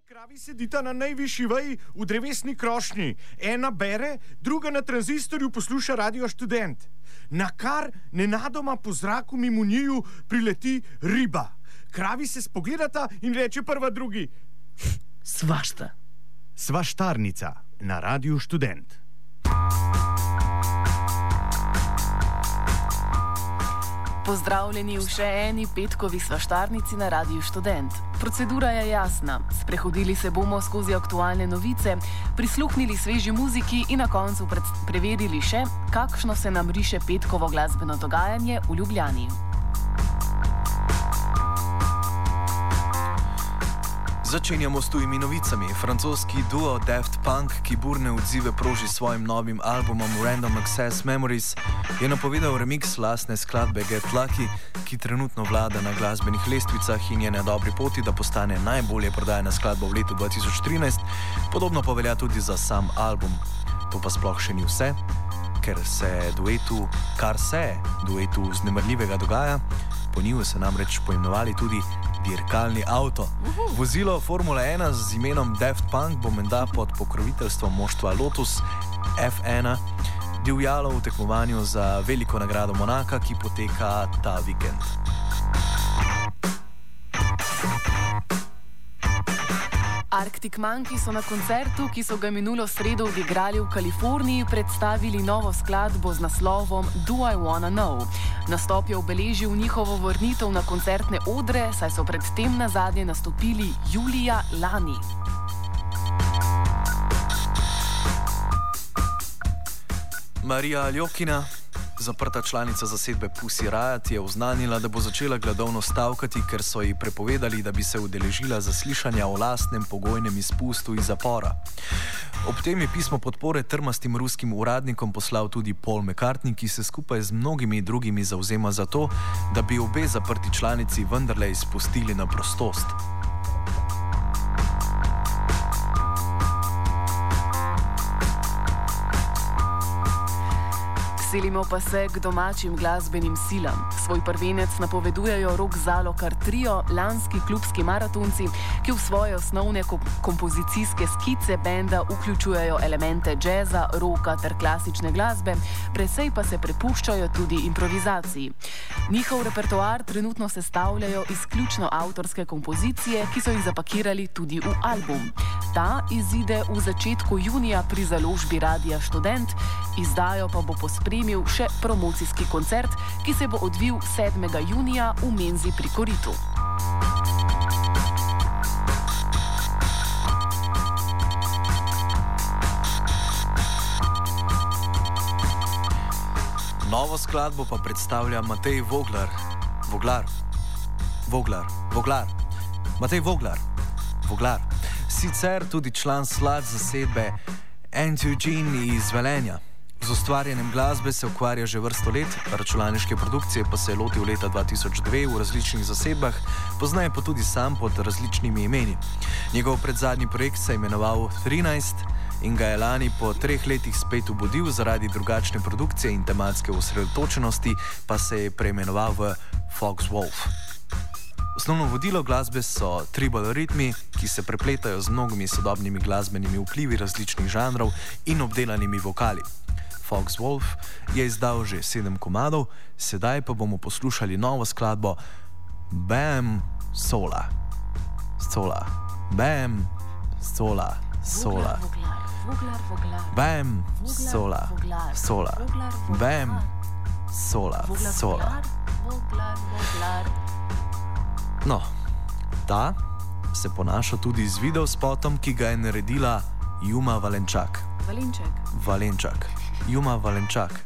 kravi sedita na najvišji veji v drevesni krošnji. Ena bere, druga na tranzistorju posluša Radio Študent. Nakar nenadoma po zraku mimo njiju prileti riba. Kravi se spogledata in reče prva drugi: Svašta. Svaštarnica na Radio Študent. Pozdravljeni v še eni petkovi svaštarnici na Radiu Študent. Procedura je jasna. Sprehodili se bomo skozi aktualne novice, prisluhnili sveži muziki in na koncu preverili še, kakšno se nam riše petkovo glasbeno dogajanje v Ljubljani. Začenjamo s tujimi novicami. Francoski duo Daft Punk, ki burne odzive proži s svojim novim albumom Random Access Memories, je napovedal remix lastne skladbe Get Lucky, ki trenutno vlada na glasbenih lestvicah in je na dobri poti, da postane najbolje prodajana skladba v letu 2013. Podobno pa velja tudi za sam album. To pa sploh še ni vse, kar se duetu vznemirljivega dogaja. Po njiju se namreč poimenovali tudi dirkalni avto. Vozilo Formula 1 z imenom Daft Punk bo menda pod pokroviteljstvom moštva Lotus F1 divjalo v tekmovanju za veliko nagrado Monaka, ki poteka ta vikend. Arctic Monkeys so na koncertu, ki so ga minulo sredo odigrali v Kaliforniji, predstavili novo skladbo z naslovom Do I Wanna Know. Nastop je obeležil njihovo vrnitev na koncertne odre, saj so predtem nazadnje nastopili julija lani. Marija Aljokina, zaprta članica zasedbe Pussy Riot, je oznanila, da bo začela gladovno stavkati, ker so ji prepovedali, da bi se udeležila zaslišanja o lastnem pogojnem izpustu iz zapora. Ob tem je pismo podpore trmastim ruskim uradnikom poslal tudi Paul McCartney, ki se skupaj z mnogimi drugimi zavzema za to, da bi obe zaprti članici vendarle izpustili na prostost. Selimo pa se k domačim glasbenim silam. Svoj prvenec napovedujejo Rock Zalokar trio, lanski klubski maratonci, ki v svoje osnovne kompozicijske skice benda vključujejo elemente džeza, rocka ter klasične glasbe, precej pa se prepuščajo tudi improvizaciji. Njihov repertoar trenutno sestavljajo izključno avtorske kompozicije, ki so jih zapakirali tudi v album. Ta izide v začetku junija pri založbi Radia Študent, izdajo pa bo pospremil še promocijski koncert, ki se bo odvil 7. junija v Menzi pri Koritu. Novo skladbo pa predstavlja Matej Voglar. Sicer tudi član SLAD zasedbe N2Gene iz Velenja. Z ustvarjanjem glasbe se ukvarja že vrsto let, računalniške produkcije pa se je lotil leta 2002 v različnih zasedbah, poznaje pa tudi sam pod različnimi imeni. Njegov predzadnji projekt se je imenoval 13 in ga je lani po 3 letih spet obudil, zaradi drugačne produkcije in tematske osredotočenosti pa se je preimenoval v Foxwolf. Osnovno vodilo glasbe so tribal ritmi, ki se prepletajo z mnogimi sodobnimi glasbenimi vplivi različnih žanrov in obdelanimi vokali. Foxwolf je izdal že 7 komadov, sedaj pa bomo poslušali novo skladbo Bam Sola. Bam Sola. Bam Sola. Bam Sola. No, ta se ponaša tudi z videospotom, ki ga je naredila Juma Valenčak. Juma Valenčak.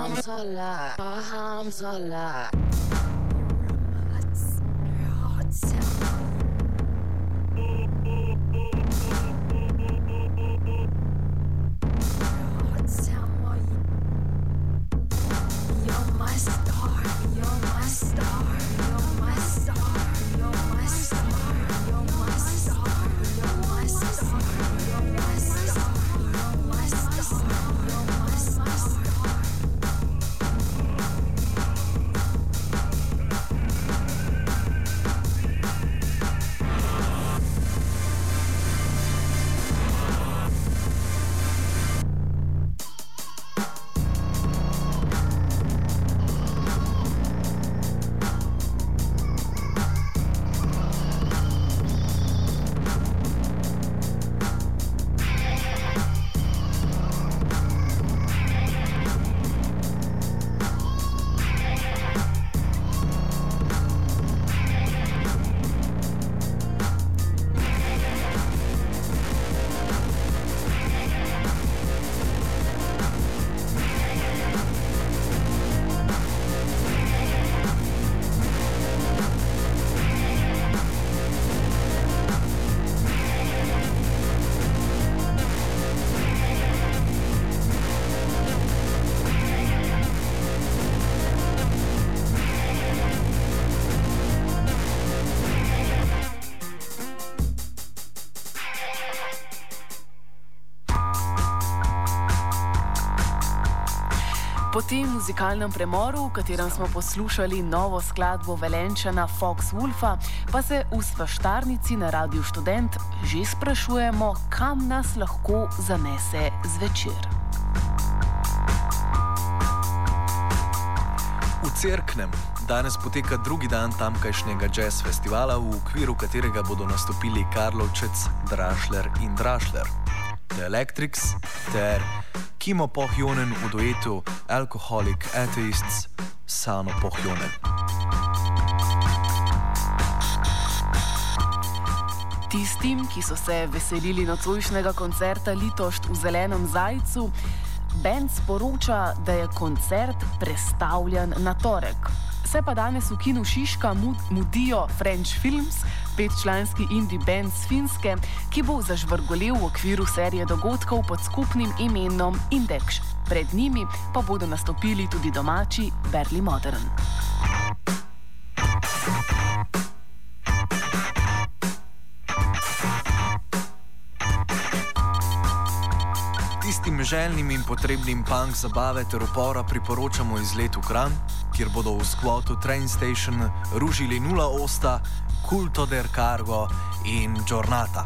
Po tem muzikalnem premoru, v katerem smo poslušali novo skladbo Velenčana Fox Wolfa, pa se v Svaštarnici na Radiu Študent že sprašujemo, kam nas lahko zanese zvečer. V Cerknem danes poteka drugi dan tamkajšnjega jazz festivala, v okviru katerega bodo nastopili Karlovčec, Drašler in Drašler, The Electrics ter Kimo Pohjonen v duetu Alcoholic Atheists Sano Pohjonen. Tistim, ki so se veselili nocojšnjega koncerta Litošt v Zelenem zajcu, band sporoča, da je koncert prestavljen na torek. Se pa danes v kinu Šiška mudijo French Films, 5-članski indie band z Finske, ki bo zažvrgolel v okviru serije dogodkov pod skupnim imenom Index. Pred njimi pa bodo nastopili tudi domači Berli Modern. Tistim željnim in potrebnim punk zabave ter upora priporočamo izlet v Kranj, kjer bodo v skvotu Train Station ružili Nula Osta, Culto del Cargo in Giornata.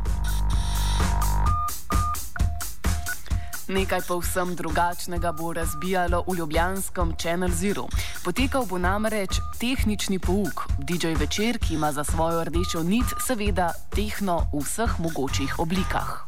Nekaj povsem drugačnega bo razbijalo v ljubljanskem Channel Zero. Potekal bo namreč tehnični pouk, DJ večer, ki ima za svojo rdečo nit seveda tehno v vseh mogočih oblikah.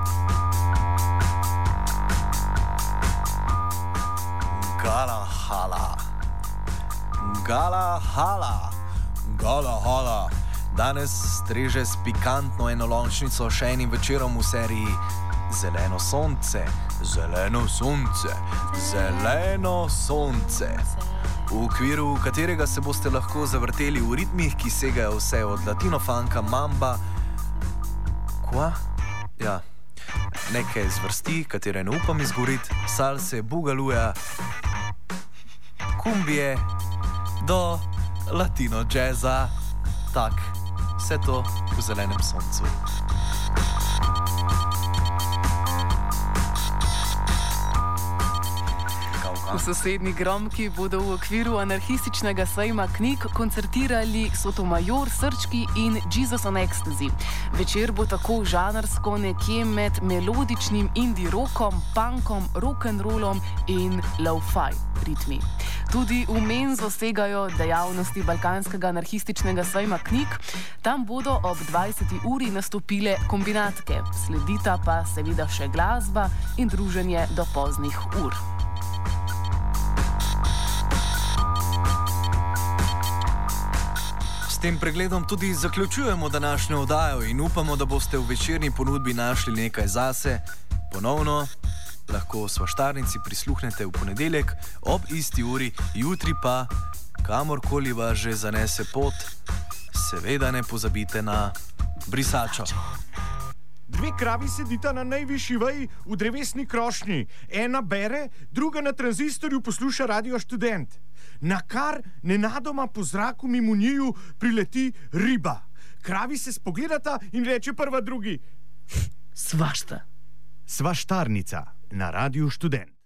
Gala hala. Gala hala. Gala hala. Danes streže s pikantno enolončnico še enim večerom v seriji Zeleno sonce, zeleno sonce, zeleno sonce, v okviru katerega se boste lahko zavrteli v ritmih, ki segajo vse od latinofanka, mamba, neke zvrsti, katere ne upam izgovoriti, salse, bugaluja, kumbije, do latino džeza, tak, vse to v zelenem soncu. V sosednji Gromki bodo v okviru anarhističnega sejma knjig koncertirali Sotomayor, Srčki in Jesus on Ecstasy. Večer bo tako žanrsko nekje med melodičnim indie rockom, punkom, rock'n'rollom in lo-fi ritmi. Tudi v menzo segajo dejavnosti balkanskega anarhističnega sejma knjig. Tam bodo ob 20. uri nastopile kombinatke, sledita pa seveda še glasba in druženje do poznih ur. S tem pregledom tudi zaključujemo današnjo oddajo in upamo, da boste v večerni ponudbi našli nekaj zase. Ponovno lahko Svaštarnici prisluhnete v ponedeljek ob isti uri, jutri pa, kamorkoli vas že zanese pot, seveda ne pozabite na brisačo. Dve kravi sedita na najvišji veji v drevesni krošnji. Ena bere, druga na tranzistorju posluša Radio Študent. Nakar nenadoma po zraku mimo njiju prileti riba. Kravi se spogledata in reče prva drugi: Svašta. Svaštarnica na Radiu Študent.